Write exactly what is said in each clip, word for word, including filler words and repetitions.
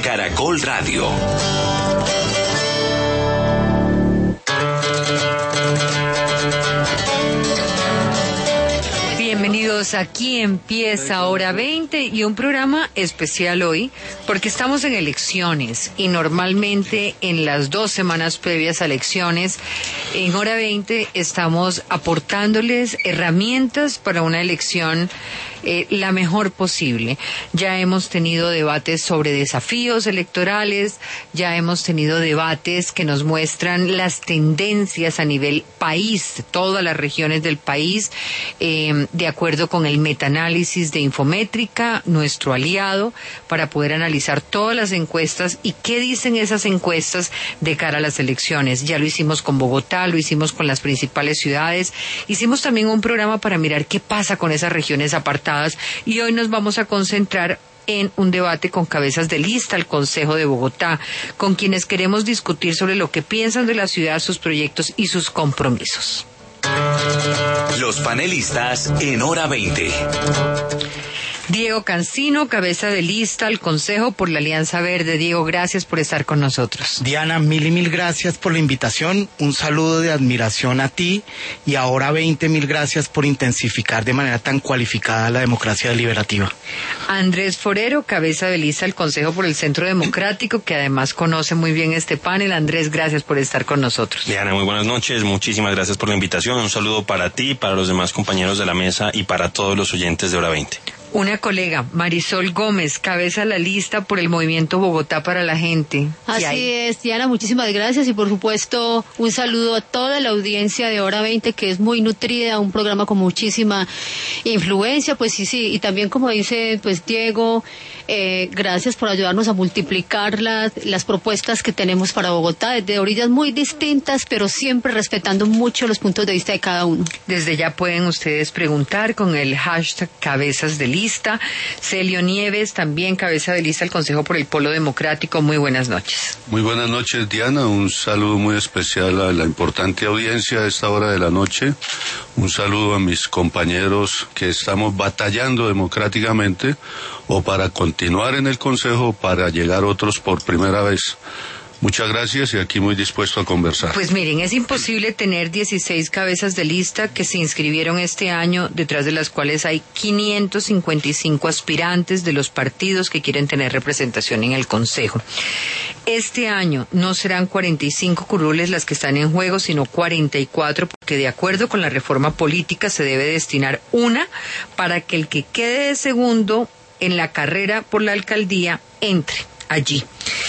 Caracol Radio. Bienvenidos, aquí empieza Hora veinte y un programa especial hoy porque estamos en elecciones y normalmente en las dos semanas previas a elecciones en Hora veinte estamos aportándoles herramientas para una elección eh, la mejor posible. Ya hemos tenido debates sobre desafíos electorales, ya hemos tenido debates que nos muestran las tendencias a nivel país, todas las regiones del país, eh, de acuerdo con el metaanálisis de Infométrica, nuestro aliado, para poder analizar todas las encuestas y qué dicen esas encuestas de cara a las elecciones. Ya lo hicimos con Bogotá, lo hicimos con las principales ciudades, hicimos también un programa para mirar qué pasa con esas regiones apartadas y hoy nos vamos a concentrar en un debate con cabezas de lista al Consejo de Bogotá, con quienes queremos discutir sobre lo que piensan de la ciudad, sus proyectos y sus compromisos. Los panelistas en Hora veinte. Diego Cancino, cabeza de lista al Consejo por la Alianza Verde. Diego, gracias por estar con nosotros. Diana, mil y mil gracias por la invitación. Un saludo de admiración a ti y a Hora veinte, mil gracias por intensificar de manera tan cualificada la democracia deliberativa. Andrés Forero, cabeza de lista al Consejo por el Centro Democrático, que además conoce muy bien este panel. Andrés, gracias por estar con nosotros. Diana, muy buenas noches. Muchísimas gracias por la invitación. Un saludo para ti, para los demás compañeros de la mesa y para todos los oyentes de Hora veinte. Una colega, Marisol Gómez, cabeza de la lista por el Movimiento Bogotá para la Gente. Así es, Diana, muchísimas gracias y por supuesto un saludo a toda la audiencia de Hora veinte, que es muy nutrida, un programa con muchísima influencia, pues sí, sí, y también como dice pues Diego, eh, gracias por ayudarnos a multiplicar las, las propuestas que tenemos para Bogotá, desde orillas muy distintas, pero siempre respetando mucho los puntos de vista de cada uno. Desde ya pueden ustedes preguntar con el hashtag cabezas de lista. Lista. Celio Nieves, también cabeza de lista al Consejo por el Polo Democrático. Muy buenas noches. Muy buenas noches, Diana. Un saludo muy especial a la importante audiencia a esta hora de la noche. Un saludo a mis compañeros que estamos batallando democráticamente o para continuar en el Consejo, para llegar otros por primera vez. Muchas gracias y aquí muy dispuesto a conversar. Pues miren, es imposible tener dieciséis cabezas de lista que se inscribieron este año, detrás de las cuales hay quinientos cincuenta y cinco aspirantes de los partidos que quieren tener representación en el Consejo. Este año no serán cuarenta y cinco curules las que están en juego, sino cuarenta y cuatro, porque de acuerdo con la reforma política se debe destinar una para que el que quede de segundo en la carrera por la alcaldía entre allí.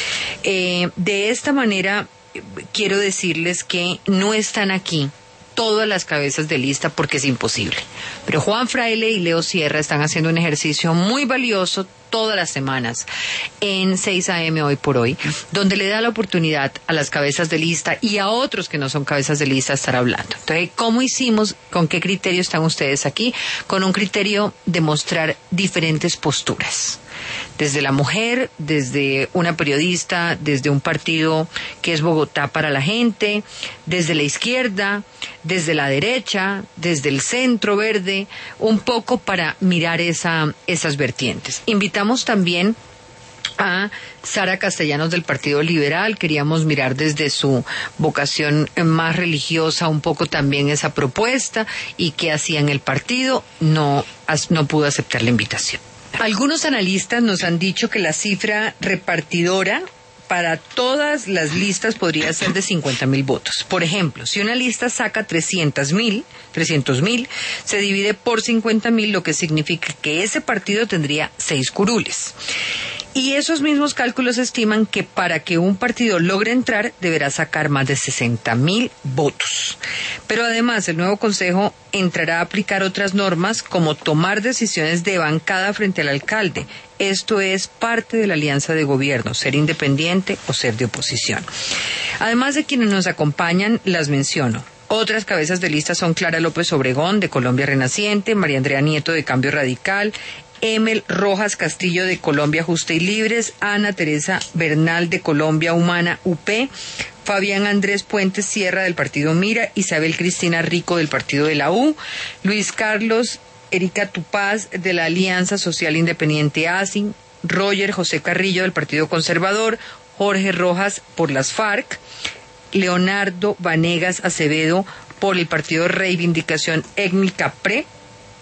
Eh, de esta manera, quiero decirles que no están aquí todas las cabezas de lista porque es imposible. Pero Juan Fraile y Leo Sierra están haciendo un ejercicio muy valioso todas las semanas en seis a eme Hoy por Hoy, donde le da la oportunidad a las cabezas de lista y a otros que no son cabezas de lista estar hablando. Entonces, ¿cómo hicimos? ¿Con qué criterio están ustedes aquí? Con un criterio de mostrar diferentes posturas. Desde la mujer, desde una periodista, desde un partido que es Bogotá para la Gente, desde la izquierda, desde la derecha, desde el centro verde, un poco para mirar esa, esas vertientes. Invitamos también a Sara Castellanos del Partido Liberal. Queríamos mirar desde su vocación más religiosa un poco también esa propuesta y qué hacía en el partido. No, no pudo aceptar la invitación. Algunos analistas nos han dicho que la cifra repartidora para todas las listas podría ser de cincuenta mil votos. Por ejemplo, si una lista saca trescientos mil, se divide por cincuenta mil, lo que significa que ese partido tendría seis curules. Y esos mismos cálculos estiman que para que un partido logre entrar deberá sacar más de sesenta mil votos. Pero además el nuevo Consejo entrará a aplicar otras normas como tomar decisiones de bancada frente al alcalde. Esto es parte de la alianza de gobierno, ser independiente o ser de oposición. Además de quienes nos acompañan, las menciono. Otras cabezas de lista son Clara López Obregón, de Colombia Renaciente, María Andrea Nieto, de Cambio Radical, Emel Rojas Castillo, de Colombia Justa y Libres, Ana Teresa Bernal, de Colombia Humana U P, Fabián Andrés Puentes Sierra, del Partido Mira, Isabel Cristina Rico, del Partido de la U, Luis Carlos Erika Tupaz, de la Alianza Social Independiente A S I, Roger José Carrillo del Partido Conservador, Jorge Rojas por las FARC, Leonardo Vanegas Acevedo por el Partido Reivindicación Étnica P R E,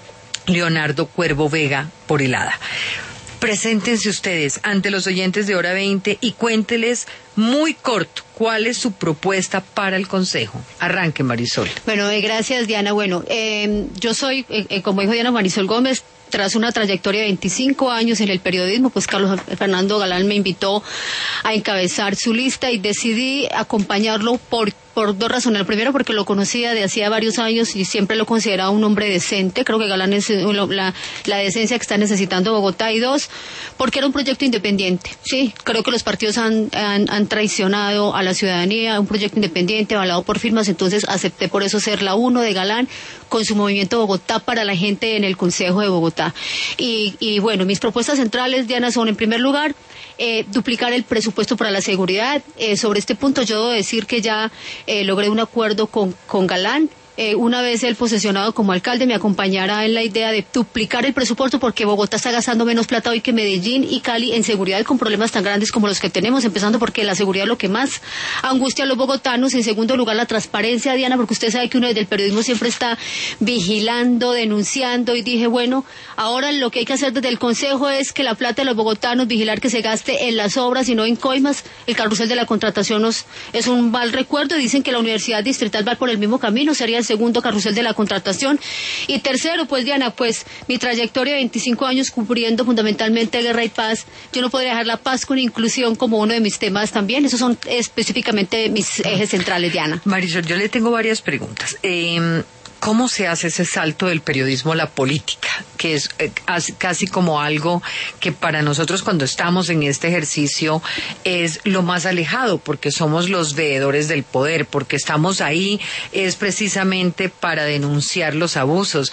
Leonardo Cuervo Vega por el A D A. Preséntense ustedes ante los oyentes de Hora veinte y cuénteles muy corto cuál es su propuesta para el Consejo. Arranque, Marisol. Bueno, eh, gracias, Diana. Bueno, eh, yo soy, eh, como dijo Diana, Marisol Gómez. Tras una trayectoria de veinticinco años en el periodismo, pues Carlos Fernando Galán me invitó a encabezar su lista y decidí acompañarlo por, por dos razones. Primero, porque lo conocía de hacía varios años y siempre lo consideraba un hombre decente. Creo que Galán es la, la decencia que está necesitando Bogotá. Y dos, porque era un proyecto independiente. Sí, creo que los partidos han, han, han traicionado a la ciudadanía, un proyecto independiente avalado por firmas, entonces acepté por eso ser la uno de Galán con su movimiento Bogotá para la gente en el Consejo de Bogotá. Y, y bueno, mis propuestas centrales, Diana, son en primer lugar eh, duplicar el presupuesto para la seguridad. Eh, sobre este punto yo debo decir que ya eh, logré un acuerdo con, con Galán. Eh, una vez él posesionado como alcalde me acompañará en la idea de duplicar el presupuesto porque Bogotá está gastando menos plata hoy que Medellín y Cali en seguridad con problemas tan grandes como los que tenemos, empezando porque la seguridad es lo que más angustia a los bogotanos. En segundo lugar, la transparencia, Diana, porque usted sabe que uno desde el periodismo siempre está vigilando, denunciando, y dije, bueno, ahora lo que hay que hacer desde el Consejo es que la plata de los bogotanos, vigilar que se gaste en las obras y no en coimas. El carrusel de la contratación nos, es un mal recuerdo. Dicen que la Universidad Distrital va por el mismo camino, sería el segundo carrusel de la contratación. Y tercero, pues Diana, pues mi trayectoria de veinticinco años cubriendo fundamentalmente guerra y paz, yo no podría dejar la paz con inclusión como uno de mis temas también. Esos son específicamente mis ejes centrales, Diana. Marisol, yo le tengo varias preguntas. Eh, ¿Cómo se hace ese salto del periodismo a la política? Que es eh, casi como algo que para nosotros cuando estamos en este ejercicio es lo más alejado, porque somos los veedores del poder, porque estamos ahí es precisamente para denunciar los abusos,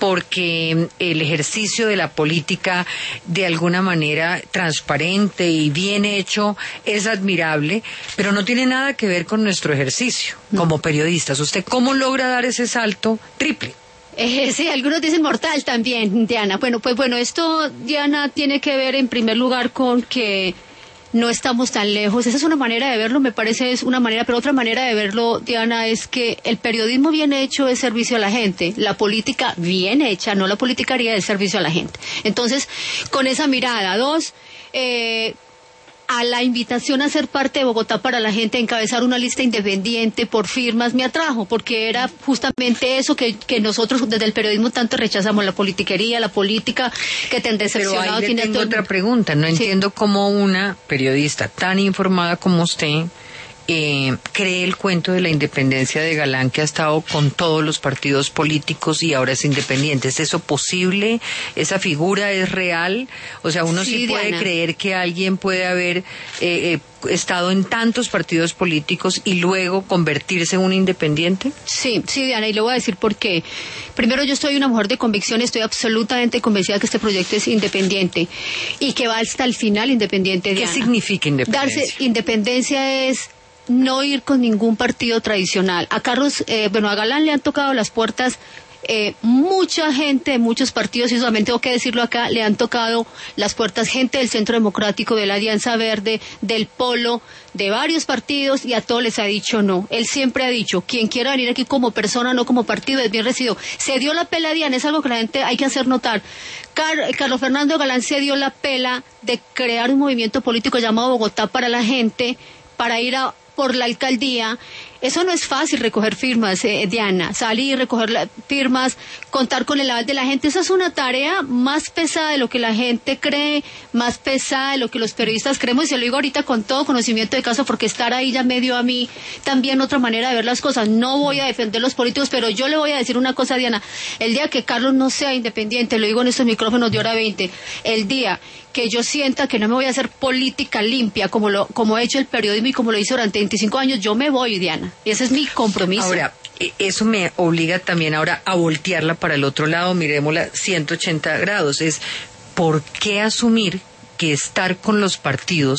porque el ejercicio de la política de alguna manera transparente y bien hecho es admirable, pero no tiene nada que ver con nuestro ejercicio como periodistas. ¿Usted cómo logra dar ese salto triple? Eh, sí, algunos dicen mortal también, Diana. Bueno, pues bueno, esto, Diana, tiene que ver en primer lugar con que no estamos tan lejos. Esa es una manera de verlo, me parece es una manera, pero otra manera de verlo, Diana, es que el periodismo bien hecho es servicio a la gente, la política bien hecha, no la politicaría, es servicio a la gente. Entonces, con esa mirada, dos, eh, a la invitación a ser parte de Bogotá para la gente, a encabezar una lista independiente por firmas, me atrajo, porque era justamente eso que, que nosotros desde el periodismo tanto rechazamos, la politiquería, la política, que te han decepcionado. Pero ahí le tengo otra pregunta, no sí. entiendo cómo una periodista tan informada como usted Eh, cree el cuento de la independencia de Galán, que ha estado con todos los partidos políticos y ahora es independiente. ¿Es eso posible? ¿Esa figura es real? O sea, uno sí, sí puede Diana. creer que alguien puede haber eh, eh, estado en tantos partidos políticos y luego convertirse en un independiente. Sí, sí, Diana, y le voy a decir por qué. Primero, yo soy una mujer de convicción, estoy absolutamente convencida que este proyecto es independiente y que va hasta el final independiente, Diana. ¿Qué significa independencia? Darse independencia es no ir con ningún partido tradicional. A Carlos, eh, bueno, a Galán le han tocado las puertas eh, mucha gente de muchos partidos, y solamente tengo que decirlo acá, le han tocado las puertas gente del Centro Democrático, de la Alianza Verde, del Polo, de varios partidos, y a todos les ha dicho no. Él siempre ha dicho, quien quiera venir aquí como persona, no como partido, es bien recibido. Se dio la pela, Diana, es algo que la gente hay que hacer notar. Car- Carlos Fernando Galán se dio la pela de crear un movimiento político llamado Bogotá para la gente, para ir a por la alcaldía. Eso no es fácil, recoger firmas, eh, Diana, salir, recoger la, firmas, contar con el aval de la gente. Esa es una tarea más pesada de lo que la gente cree, más pesada de lo que los periodistas creemos, y se lo digo ahorita con todo conocimiento de caso, porque estar ahí ya me dio a mí también otra manera de ver las cosas. No voy a defender los políticos, pero yo le voy a decir una cosa, Diana, el día que Carlos no sea independiente, lo digo en estos micrófonos de Hora veinte, el día que yo sienta que no me voy a hacer política limpia como lo como ha hecho el periodismo y como lo hizo durante veinticinco años, yo me voy, Diana. Y ese es mi compromiso. Ahora, eso me obliga también ahora a voltearla para el otro lado, miremosla ciento ochenta grados. Es, ¿por qué asumir que estar con los partidos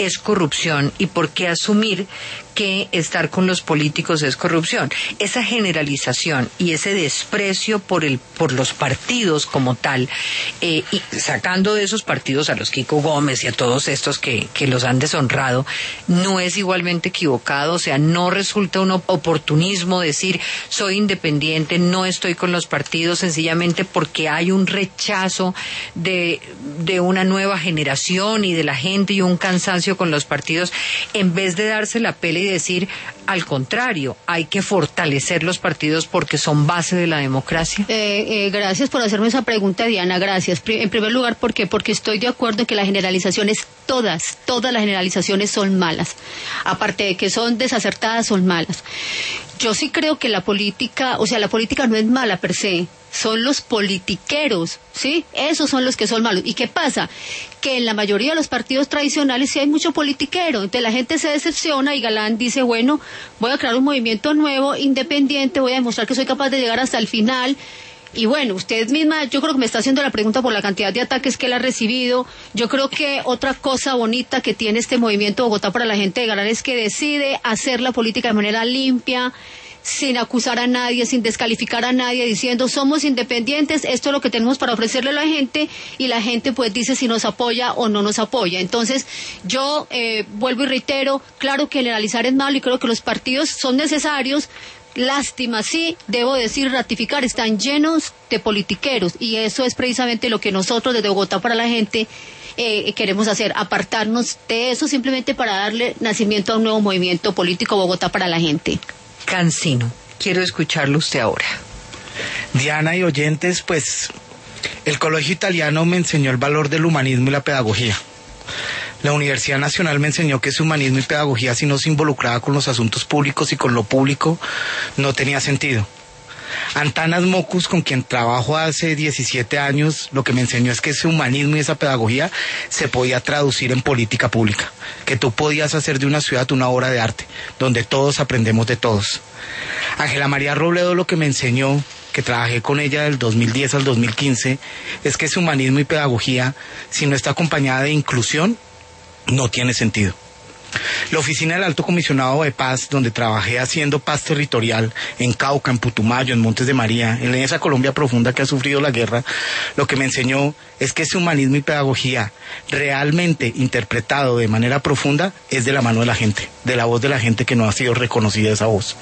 es corrupción y por qué asumir que estar con los políticos es corrupción. Esa generalización y ese desprecio por el por los partidos como tal, eh, y sacando de esos partidos a los Kiko Gómez y a todos estos que, que los han deshonrado, no es igualmente equivocado. O sea, no resulta un oportunismo decir soy independiente, no estoy con los partidos, sencillamente porque hay un rechazo de, de una nueva generación y de la gente y un cansancio con los partidos, en vez de darse la pela y decir, al contrario, hay que fortalecer los partidos porque son base de la democracia. Eh, eh, gracias por hacerme esa pregunta, Diana, gracias. En primer lugar, ¿por qué? Porque estoy de acuerdo en que las generalizaciones, todas, todas las generalizaciones son malas. Aparte de que son desacertadas, son malas. Yo sí creo que la política, o sea, la política no es mala per se, son los politiqueros, ¿sí? Esos son los que son malos. ¿Y qué pasa? Que en la mayoría de los partidos tradicionales sí hay mucho politiquero, entonces la gente se decepciona y Galán dice, bueno, voy a crear un movimiento nuevo, independiente, voy a demostrar que soy capaz de llegar hasta el final. Y bueno, usted misma, yo creo que me está haciendo la pregunta por la cantidad de ataques que él ha recibido. Yo creo que otra cosa bonita que tiene este movimiento Bogotá para la gente de Galán es que decide hacer la política de manera limpia, sin acusar a nadie, sin descalificar a nadie, diciendo somos independientes, esto es lo que tenemos para ofrecerle a la gente, y la gente pues dice si nos apoya o no nos apoya. Entonces yo eh, vuelvo y reitero, claro que generalizar es malo y creo que los partidos son necesarios. Lástima, sí, debo decir, ratificar, están llenos de politiqueros y eso es precisamente lo que nosotros desde Bogotá para la gente eh, queremos hacer, apartarnos de eso simplemente para darle nacimiento a un nuevo movimiento político Bogotá para la gente. Cancino, quiero escucharlo usted ahora. Diana y oyentes, pues el colegio italiano me enseñó el valor del humanismo y la pedagogía. La Universidad Nacional me enseñó que ese humanismo y pedagogía, si no se involucraba con los asuntos públicos y con lo público, no tenía sentido. Antanas Mockus, con quien trabajo hace diecisiete años, lo que me enseñó es que ese humanismo y esa pedagogía se podía traducir en política pública, que tú podías hacer de una ciudad una obra de arte, donde todos aprendemos de todos. Ángela María Robledo lo que me enseñó, que trabajé con ella del dos mil diez al dos mil quince, es que ese humanismo y pedagogía, si no está acompañada de inclusión, no tiene sentido. La oficina del Alto Comisionado de Paz, donde trabajé haciendo paz territorial en Cauca, en Putumayo, en Montes de María, en esa Colombia profunda que ha sufrido la guerra, lo que me enseñó es que ese humanismo y pedagogía realmente interpretado de manera profunda es de la mano de la gente, de la voz de la gente que no ha sido reconocida esa voz.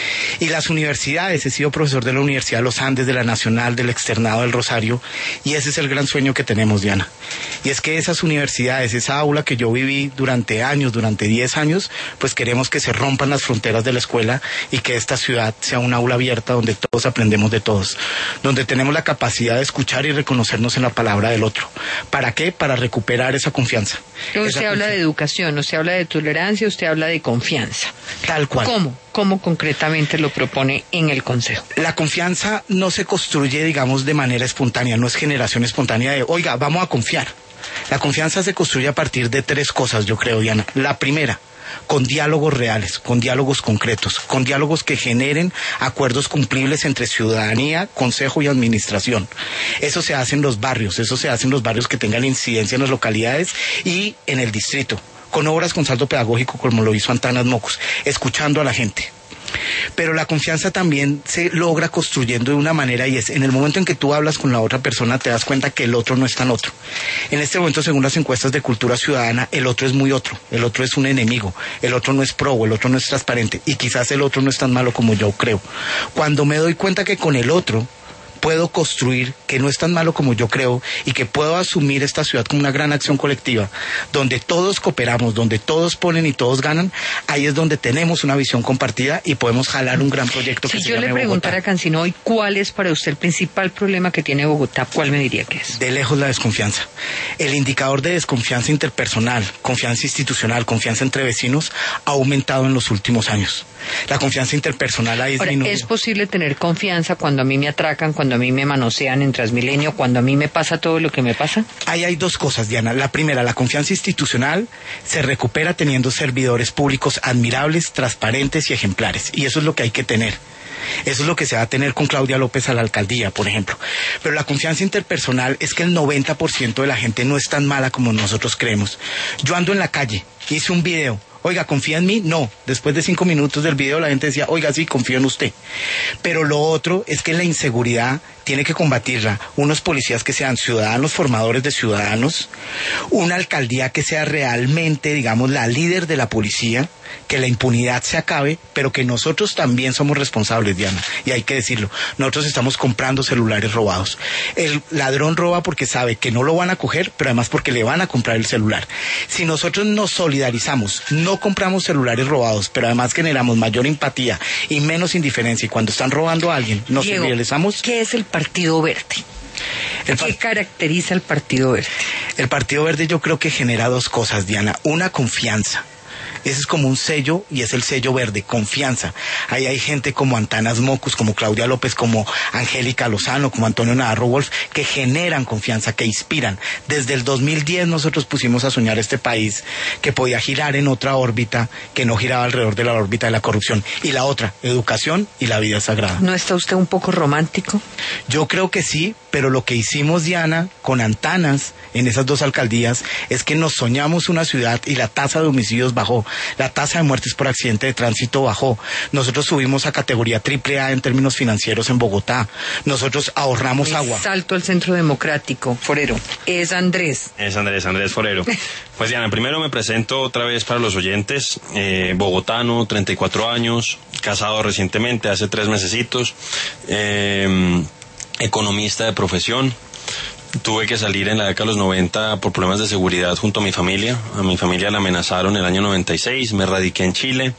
Y las universidades, he sido profesor de la Universidad de los Andes, de la Nacional, del Externado del Rosario, y ese es el gran sueño que tenemos, Diana. Y es que esas universidades, esa aula que yo viví durante años, durante diez años, pues queremos que se rompan las fronteras de la escuela y que esta ciudad sea un aula abierta donde todos aprendemos de todos, donde tenemos la capacidad de escuchar y reconocernos en la palabra del otro. ¿Para qué? Para recuperar esa confianza. Usted esa habla confianza. De educación, usted habla de tolerancia, usted habla de confianza. Tal cual. ¿Cómo? ¿Cómo concretamente lo propone en el Consejo? La confianza no se construye, digamos, de manera espontánea, no es generación espontánea de, oiga, vamos a confiar. La confianza se construye a partir de tres cosas, yo creo, Diana. La primera, con diálogos reales, con diálogos concretos, con diálogos que generen acuerdos cumplibles entre ciudadanía, consejo y administración. Eso se hace en los barrios, eso se hace en los barrios que tengan incidencia en las localidades y en el distrito, con obras con saldo pedagógico como lo hizo Antanas Mockus, escuchando a la gente. Pero la confianza también se logra construyendo de una manera, y es en el momento en que tú hablas con la otra persona te das cuenta que el otro no es tan otro. En este momento, según las encuestas de cultura ciudadana, el otro es muy otro, el otro es un enemigo, el otro no es pro, el otro no es transparente, y quizás el otro no es tan malo como yo creo. Cuando me doy cuenta que con el otro puedo construir, que no es tan malo como yo creo, y que puedo asumir esta ciudad como una gran acción colectiva, donde todos cooperamos, donde todos ponen y todos ganan, ahí es donde tenemos una visión compartida y podemos jalar un gran proyecto que se llame Bogotá. Si yo le preguntara a Cancino hoy, ¿cuál es para usted el principal problema que tiene Bogotá? ¿Cuál me diría que es? De lejos la desconfianza. El indicador de desconfianza interpersonal, confianza institucional, confianza entre vecinos, ha aumentado en los últimos años. La confianza interpersonal ha disminuido. Ahora, ¿es posible tener confianza cuando a mí me atracan, cuando a mí me manosean en Transmilenio, cuando a mí me pasa todo lo que me pasa? Ahí hay dos cosas, Diana. La primera, la confianza institucional se recupera teniendo servidores públicos admirables, transparentes y ejemplares. Y eso es lo que hay que tener. Eso es lo que se va a tener con Claudia López a la alcaldía, por ejemplo. Pero la confianza interpersonal es que el noventa por ciento de la gente no es tan mala como nosotros creemos. Yo ando en la calle, hice un video. Oiga, ¿confía en mí? No. Después de cinco minutos del video la gente decía, oiga, sí, confío en usted. Pero lo otro es que la inseguridad tiene que combatirla unos policías que sean ciudadanos, formadores de ciudadanos, una alcaldía que sea realmente, digamos, la líder de la policía, que la impunidad se acabe, pero que nosotros también somos responsables, Diana, y hay que decirlo. Nosotros estamos comprando celulares robados. El ladrón roba porque sabe que no lo van a coger, pero además porque le van a comprar el celular. Si nosotros nos solidarizamos, no compramos celulares robados, pero además generamos mayor empatía y menos indiferencia, y cuando están robando a alguien, nos Diego, solidarizamos. ¿qué es el Partido Verde? El ¿Qué caracteriza al Partido Verde? El Partido Verde yo creo que genera dos cosas, Diana. Una, confianza. Ese es como un sello, y es el sello verde, confianza. Ahí hay gente como Antanas Mocus, como Claudia López, como Angélica Lozano, como Antonio Navarro Wolf, que generan confianza, que inspiran. Desde el dos mil diez nosotros pusimos a soñar este país que podía girar en otra órbita, que no giraba alrededor de la órbita de la corrupción. Y la otra, educación y la vida sagrada. ¿No está usted un poco romántico? Yo creo que sí, pero lo que hicimos, Diana, con Antanas, en esas dos alcaldías, es que nos soñamos una ciudad y la tasa de homicidios bajó. La tasa de muertes por accidente de tránsito bajó. Nosotros subimos a categoría triple A en términos financieros en Bogotá. Nosotros ahorramos Me agua. Salto al Centro Democrático. Forero. Es Andrés. Es Andrés, Andrés Forero. Pues Diana, primero me presento otra vez para los oyentes. Eh, bogotano, treinta y cuatro años, casado recientemente, hace tres mesecitos. Eh, economista de profesión. Tuve que salir en la década de los noventa por problemas de seguridad junto a mi familia. A mi familia la amenazaron en el año noventa y seis. Me radiqué en Chile.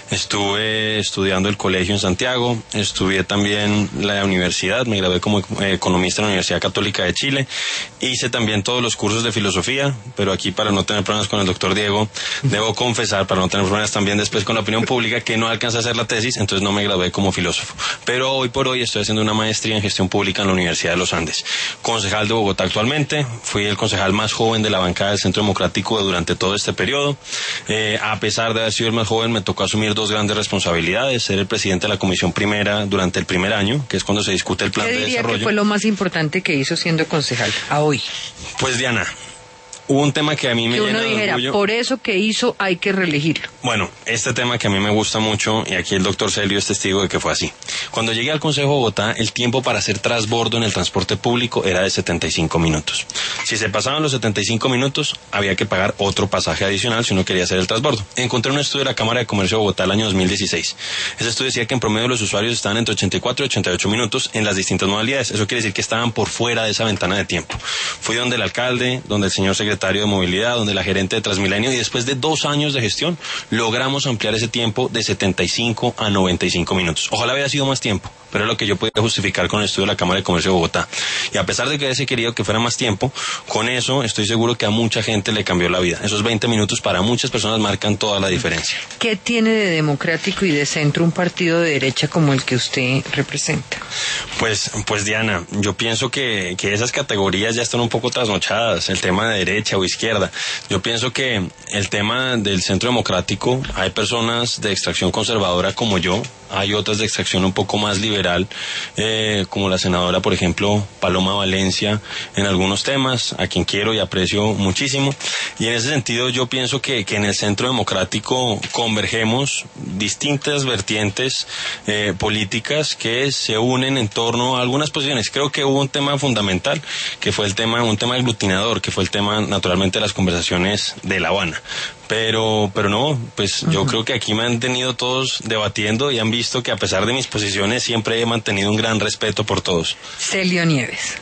Estuve estudiando el colegio en Santiago. Estudié también la universidad. Me gradué como economista en la Universidad Católica de Chile. Hice también todos los cursos de filosofía, pero aquí, para no tener problemas con el doctor Diego, debo confesar, para no tener problemas también después con la opinión pública, que no alcancé a hacer la tesis, entonces no me gradué como filósofo. Pero hoy por hoy estoy haciendo una maestría en gestión pública en la Universidad de los Andes. Concejal de Bogotá actualmente, fui el concejal más joven de la bancada del Centro Democrático durante todo este periodo. Eh, a pesar de haber sido el más joven, me tocó asumir dos grandes responsabilidades: ser el presidente de la Comisión Primera durante el primer año, que es cuando se discute el plan de desarrollo. ¿Qué diría que fue lo más importante que hizo siendo concejal a hoy? Pues Diana, hubo un tema que a mí me que llena uno de dijera, orgullo. por eso que hizo hay que reelegirlo. Bueno, este tema que a mí me gusta mucho, y aquí el doctor Celio es testigo de que fue así. Cuando llegué al Consejo de Bogotá, el tiempo para hacer transbordo en el transporte público era de setenta y cinco minutos. Si se pasaban los setenta y cinco minutos, había que pagar otro pasaje adicional si uno quería hacer el transbordo. Encontré un estudio de la Cámara de Comercio de Bogotá el año dos mil dieciséis. Ese estudio decía que en promedio los usuarios estaban entre ochenta y cuatro y ochenta y ocho minutos en las distintas modalidades. Eso quiere decir que estaban por fuera de esa ventana de tiempo. Fui donde el alcalde, donde el señor secretario de Movilidad, donde la gerente de Transmilenio, y después de dos años de gestión logramos ampliar ese tiempo de setenta y cinco a noventa y cinco minutos. Ojalá hubiera sido más tiempo, pero es lo que yo podía justificar con el estudio de la Cámara de Comercio de Bogotá. Y a pesar de que hubiese querido que fuera más tiempo, con eso estoy seguro que a mucha gente le cambió la vida. Esos veinte minutos para muchas personas marcan toda la diferencia. ¿Qué tiene de democrático y de centro un partido de derecha como el que usted representa? Pues, pues Diana, yo pienso que, que esas categorías ya están un poco trasnochadas, el tema de derecha o izquierda. Yo pienso que el tema del centro democrático, hay personas de extracción conservadora como yo, hay otras de extracción un poco más liberal, eh, como la senadora, por ejemplo, Paloma Valencia, en algunos temas, a quien quiero y aprecio muchísimo. Y en ese sentido yo pienso que, que en el centro democrático convergemos distintas vertientes eh, políticas que se unen en torno a algunas posiciones. Creo que hubo un tema fundamental, que fue el tema, un tema aglutinador, que fue el tema, naturalmente, de las conversaciones de La Habana. Pero, pero no, pues yo uh-huh. creo que aquí me han tenido todos debatiendo y han visto que a pesar de mis posiciones siempre he mantenido un gran respeto por todos. Celio Nieves.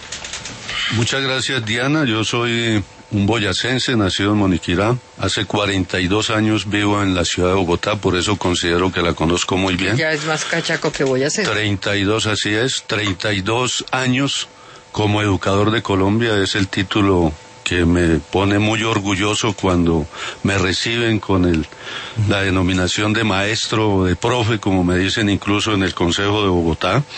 Muchas gracias, Diana. Yo soy un boyacense, nacido en Moniquirá. Hace cuarenta y dos años vivo en la ciudad de Bogotá, por eso considero que la conozco muy bien. Ya es más cachaco que boyacense. treinta y dos, así es. treinta y dos años como educador de Colombia es el título que me pone muy orgulloso cuando me reciben con el, la denominación de maestro o de profe, como me dicen incluso en el Consejo de Bogotá.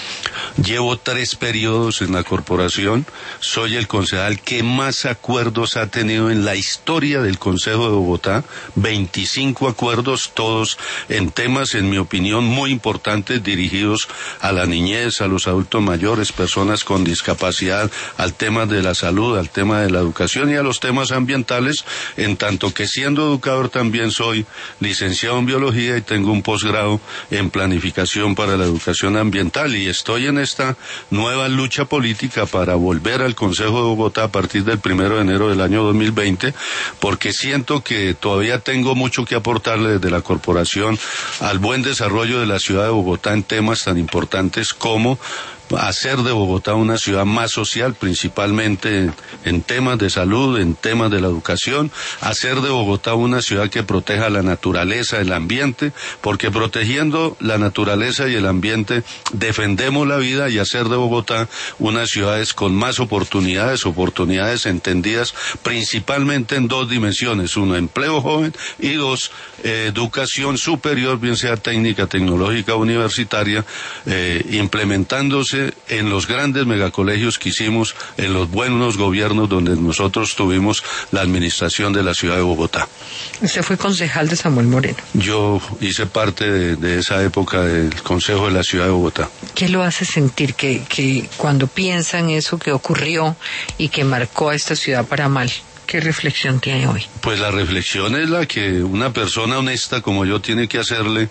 Llevo tres periodos en la corporación, soy el concejal que más acuerdos ha tenido en la historia del Consejo de Bogotá, veinticinco acuerdos, todos en temas, en mi opinión, muy importantes, dirigidos a la niñez, a los adultos mayores, personas con discapacidad, al tema de la salud, al tema de la educación y a los temas ambientales, en tanto que siendo educador también soy licenciado en biología y tengo un posgrado en planificación para la educación ambiental, y estoy en esta nueva lucha política para volver al Consejo de Bogotá a partir del primero de enero del año dos mil veinte, porque siento que todavía tengo mucho que aportarle desde la corporación al buen desarrollo de la ciudad de Bogotá en temas tan importantes como hacer de Bogotá una ciudad más social, principalmente en temas de salud, en temas de la educación, hacer de Bogotá una ciudad que proteja la naturaleza, el ambiente, porque protegiendo la naturaleza y el ambiente defendemos la vida, y hacer de Bogotá unas ciudades con más oportunidades, oportunidades entendidas principalmente en dos dimensiones: uno, empleo joven, y dos, eh, educación superior, bien sea técnica, tecnológica, universitaria, eh, implementándose en los grandes megacolegios que hicimos en los buenos gobiernos donde nosotros tuvimos la administración de la ciudad de Bogotá. Usted fue concejal de Samuel Moreno. Yo hice parte de, de esa época del Consejo de la ciudad de Bogotá. ¿Qué lo hace sentir que, que cuando piensa en eso que ocurrió y que marcó a esta ciudad para mal? ¿Qué reflexión tiene hoy? Pues la reflexión es la que una persona honesta como yo tiene que hacerle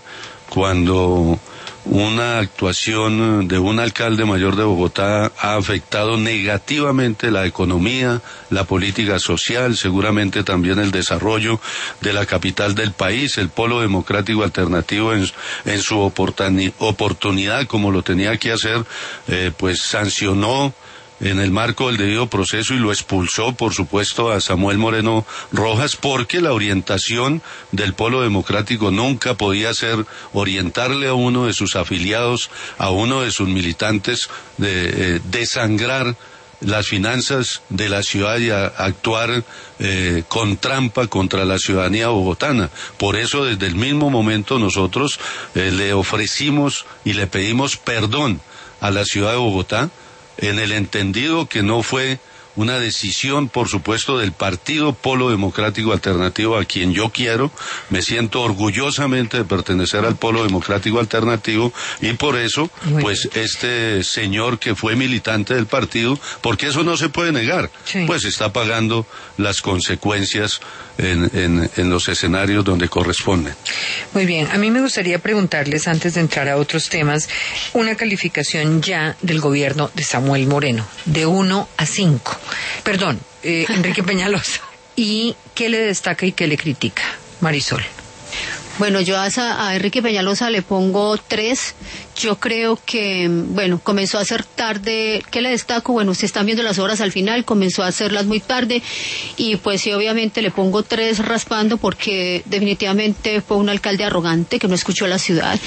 cuando una actuación de un alcalde mayor de Bogotá ha afectado negativamente la economía, la política social, seguramente también el desarrollo de la capital del país. El Polo Democrático Alternativo en, en su oportuni, oportunidad, como lo tenía que hacer, eh, pues sancionó en el marco del debido proceso y lo expulsó, por supuesto, a Samuel Moreno Rojas, porque la orientación del Polo Democrático nunca podía ser orientarle a uno de sus afiliados, a uno de sus militantes, de eh, desangrar las finanzas de la ciudad y a, a actuar eh, con trampa contra la ciudadanía bogotana. Por eso, desde el mismo momento, nosotros eh, le ofrecimos y le pedimos perdón a la ciudad de Bogotá, en el entendido que no fue una decisión, por supuesto, del Partido Polo Democrático Alternativo, a quien yo quiero. Me siento orgullosamente de pertenecer al Polo Democrático Alternativo, y por eso, pues, este señor que fue militante del partido, porque eso no se puede negar, sí, pues está pagando las consecuencias en, en, en los escenarios donde corresponden. Muy bien, a mí me gustaría preguntarles, antes de entrar a otros temas, una calificación ya del gobierno de Samuel Moreno, de uno a cinco. Perdón, eh, Enrique Peñalosa. ¿Y qué le destaca y qué le critica? Marisol. Bueno, yo a, esa, a Enrique Peñalosa le pongo tres. Yo creo que, bueno, comenzó a hacer tarde. ¿Qué le destaco? Bueno, se están viendo las obras al final, comenzó a hacerlas muy tarde, y pues sí, obviamente le pongo tres raspando, porque definitivamente fue un alcalde arrogante que no escuchó a la ciudad.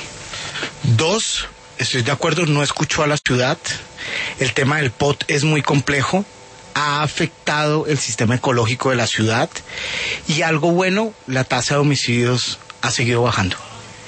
Dos, estoy de acuerdo, no escuchó a la ciudad. El tema del P O T es muy complejo, ha afectado el sistema ecológico de la ciudad, y algo bueno, la tasa de homicidios ha seguido bajando.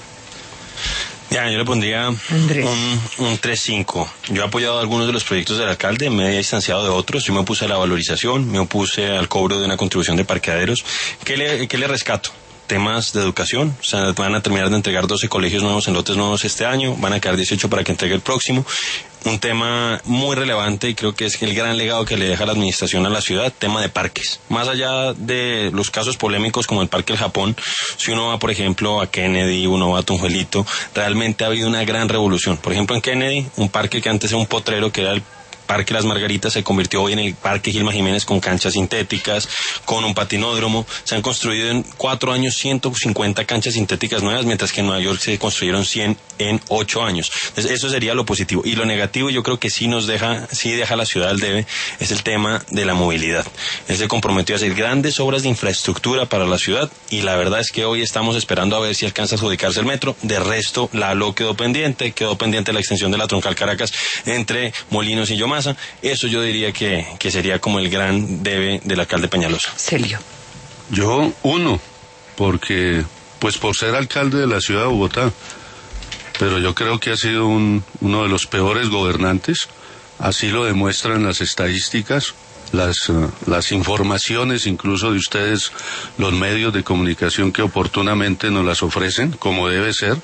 Ya, yo le pondría un, un tres cinco. Yo he apoyado algunos de los proyectos del alcalde, me he distanciado de otros. Yo me opuse a la valorización, me opuse al cobro de una contribución de parqueaderos. ¿Qué le, qué le rescato? Temas de educación, o sea, van a terminar de entregar doce colegios nuevos en lotes nuevos este año, van a quedar dieciocho para que entregue el próximo. Un tema muy relevante, y creo que es el gran legado que le deja la administración a la ciudad, tema de parques. Más allá de los casos polémicos como el Parque El Japón, si uno va, por ejemplo, a Kennedy, uno va a Tunjuelito, realmente ha habido una gran revolución. Por ejemplo, en Kennedy, un parque que antes era un potrero, que era el Parque Las Margaritas, se convirtió hoy en el Parque Gilma Jiménez, con canchas sintéticas, con un patinódromo. Se han construido en cuatro años ciento cincuenta canchas sintéticas nuevas, mientras que en Nueva York se construyeron cien en ocho años. Entonces, eso sería lo positivo. Y lo negativo, yo creo que sí nos deja, sí deja la ciudad al debe, es el tema de la movilidad. Él se comprometió a hacer grandes obras de infraestructura para la ciudad, y la verdad es que hoy estamos esperando a ver si alcanza a adjudicarse el metro. De resto, la A L O quedó pendiente, quedó pendiente la extensión de la troncal Caracas entre Molinos y Yomasa. Eso yo diría que, que sería como el gran debe del alcalde Peñalosa. Celio. Yo, uno, porque, pues por ser alcalde de la ciudad de Bogotá, pero yo creo que ha sido un, uno de los peores gobernantes, así lo demuestran las estadísticas, las, uh, las informaciones incluso de ustedes, los medios de comunicación que oportunamente nos las ofrecen, como debe ser.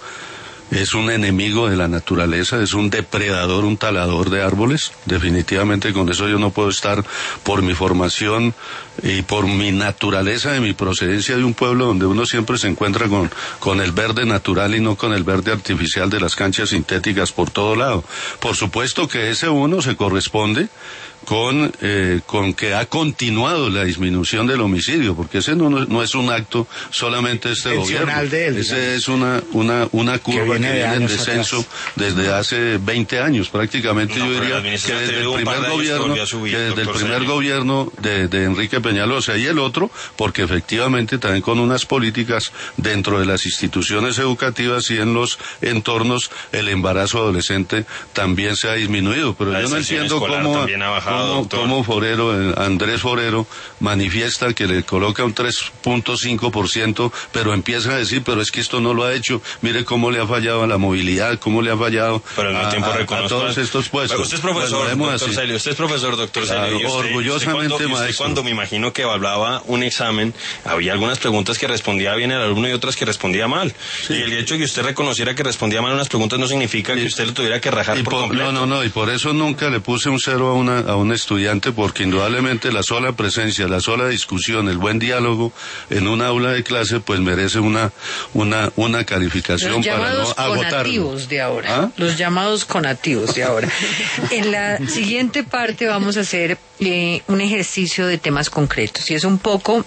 Es un enemigo de la naturaleza, es un depredador, un talador de árboles. Definitivamente con eso yo no puedo estar, por mi formación y por mi naturaleza de mi procedencia de un pueblo donde uno siempre se encuentra con, con el verde natural y no con el verde artificial de las canchas sintéticas por todo lado. Por supuesto que ese uno se corresponde con eh, con que ha continuado la disminución del homicidio, porque ese no, no es un acto solamente de este gobierno, de él, ese digamos. es una una una curva que viene, que viene de en de descenso atrás. desde hace veinte años prácticamente. No, yo pero la diría que administración desde el tuvo un par primer de años que gobierno volvió a subir, que desde el doctor primer Celio. gobierno de, de Enrique Peñalosa y el otro, porque efectivamente también con unas políticas dentro de las instituciones educativas y en los entornos, el embarazo adolescente también se ha disminuido, pero La yo no deserción entiendo escolar cómo, también ha bajado, cómo, doctor. cómo Forero, eh, Andrés Forero, manifiesta que le coloca un tres punto cinco por ciento, pero empieza a decir, pero es que esto no lo ha hecho, mire cómo le ha fallado a la movilidad, cómo le ha fallado Pero al mismo a, tiempo a- a reconozco- todos estos puestos. Usted es profesor, Bueno, vemos doctor así. Celio. Usted es profesor, doctor Claro, Celio. y usted- orgullosamente y usted cuando, y usted maestro. cuando me imagino que evaluaba un examen, había algunas preguntas que respondía bien el alumno y otras que respondía mal. Sí. Y el hecho de que usted reconociera que respondía mal unas preguntas no significa que usted le tuviera que rajar Y por, por- completo. no, no, no, y por eso nunca le puse un cero a, una, a un estudiante, porque indudablemente la sola presencia, la sola discusión, el buen diálogo en un aula de clase, pues merece una, una, una calificación Los para no llamados agotarlo. conativos de ahora. ¿Ah? Los llamados conativos de ahora. En la siguiente parte vamos a hacer eh, un ejercicio de temas concretos y es un poco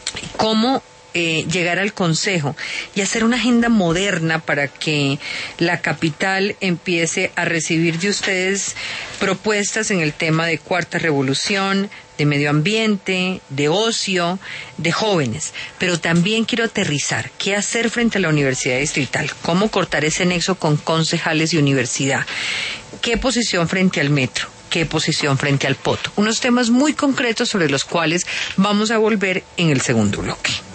cómo eh, llegar al Consejo y hacer una agenda moderna para que la capital empiece a recibir de ustedes propuestas en el tema de cuarta revolución, de medio ambiente, de ocio, de jóvenes. Pero también quiero aterrizar qué hacer frente a la Universidad Distrital, cómo cortar ese nexo con concejales y universidad, qué posición frente al metro, qué posición frente al poto. Unos temas muy concretos sobre los cuales vamos a volver en el segundo bloque.